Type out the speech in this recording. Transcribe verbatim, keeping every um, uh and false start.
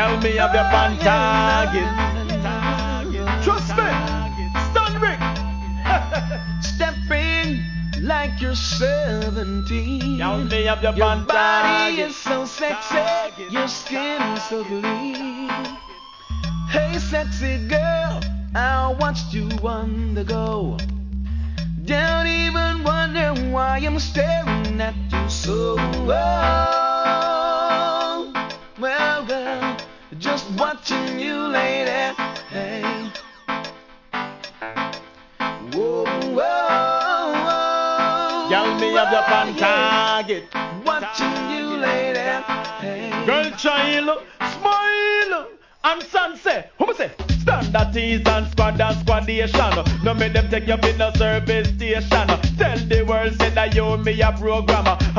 Girl, me have your pan target. Trust me. Stun Rick. Stepping like you're seventeen. Girl, me have your Your pan body target. is so sexy, your skin is so clean. Hey, sexy girl, I watched you on the go. Don't even wonder why I'm staring at you so. Oh, well, well, just watching you, lady. Hey. Whoa, whoa, whoa. Girl, me have your pan target. Watching you, lady. Hey. Girl, child, smile. And son say, who me say? Stand at ease and squad and squadation. No make them take you in a service station. Tell the world say that you me a programmer.